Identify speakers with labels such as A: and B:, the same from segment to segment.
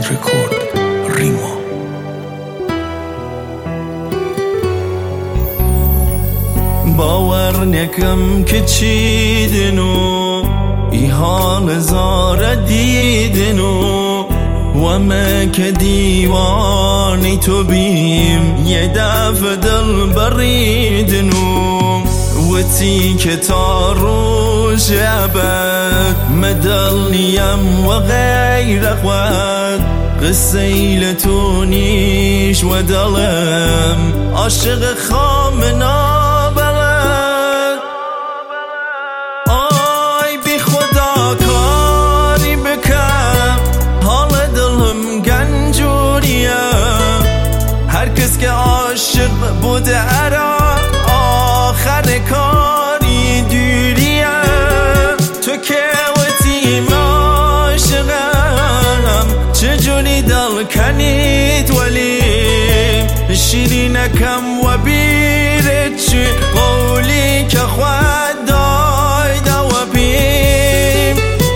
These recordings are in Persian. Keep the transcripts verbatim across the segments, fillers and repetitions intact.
A: رکورد ریما. باور نکم که چیدنو ای حال زار دیدنو و ما که دیوانی تو بیم یه دفع دل بریدنو و تی که تا روز ابد مدلنیم و غیر خود قصه تو نیش و دلم عاشق خامنا که عاشق بوده ارا آخر کاری دوریه تو که وطیم عاشقم چجوری دل کنید ولی شیرینکم و بیرد چی قولی که خود دایده و بیم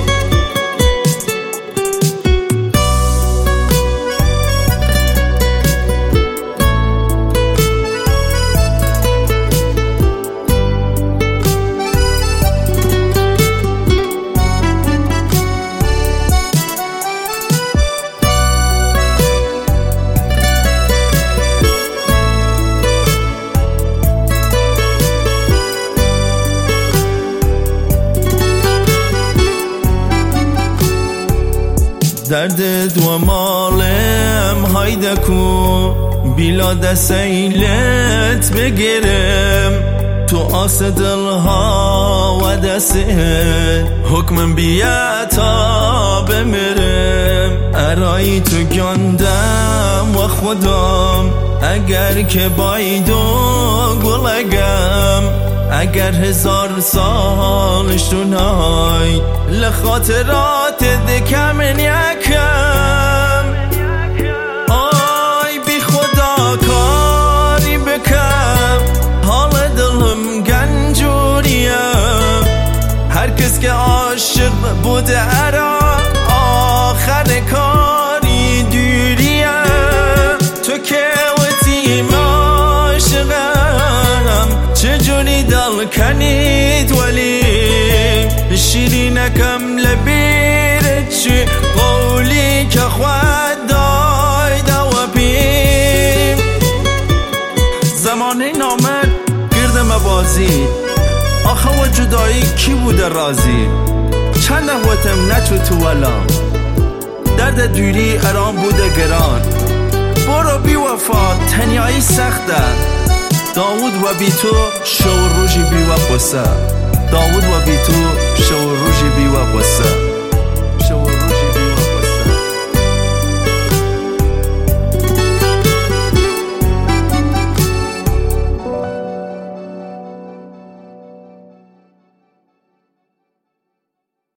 A: دردت و مالم هایده کو بیلا دسیلت بگیرم تو آس دلها و دسته حکمم بیا تا بمیرم ارایی تو گندم و خودم اگر که بایدو گلگم اگر هزار سالش تو نای لخاطرات دکم یکم آی بی خدا کاری بکم حال دلم گنجوریه هر کس که عاشق بوده ارا آخر کاری دوریه تو که وطیم عاشقم چجوری دل کنید ولی شیرینکم لبیرد چی قولی که خود دایده و بیم زمانه نامد گرد مبازی آخه و جدایی کی بوده رازی چند نهوتم نچو تو ولام درد دوری ارام بوده گران برو بی وفا تنیایی سخته داود و بی تو شو روژی بی و قصه داود و بی تو شو روژی بی و قصه